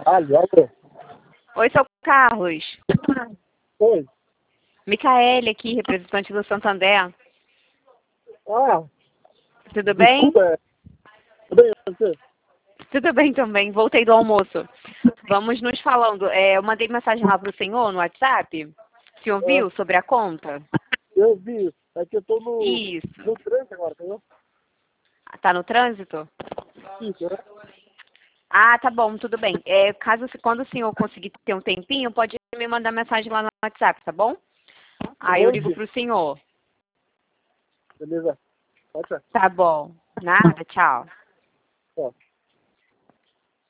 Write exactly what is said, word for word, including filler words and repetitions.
Alô, alô. Oi, seu Carlos. Oi. Micaele aqui, representante do Santander. Ah, Tudo bem? desculpa. Tudo bem, você? Tudo bem também, voltei do almoço. Vamos nos falando. É, eu mandei mensagem lá pro senhor no WhatsApp. O senhor Ah, viu sobre a conta? eu vi. É que eu tô no, Isso. no trânsito agora, entendeu? Tá no trânsito? Isso, né? Ah, tá bom, tudo bem. É, caso quando o senhor conseguir ter um tempinho, pode me mandar mensagem lá no WhatsApp, tá bom? Aí eu ligo Mande. pro senhor. Beleza. Pode ser. Tá bom. Nada, tchau. Ó.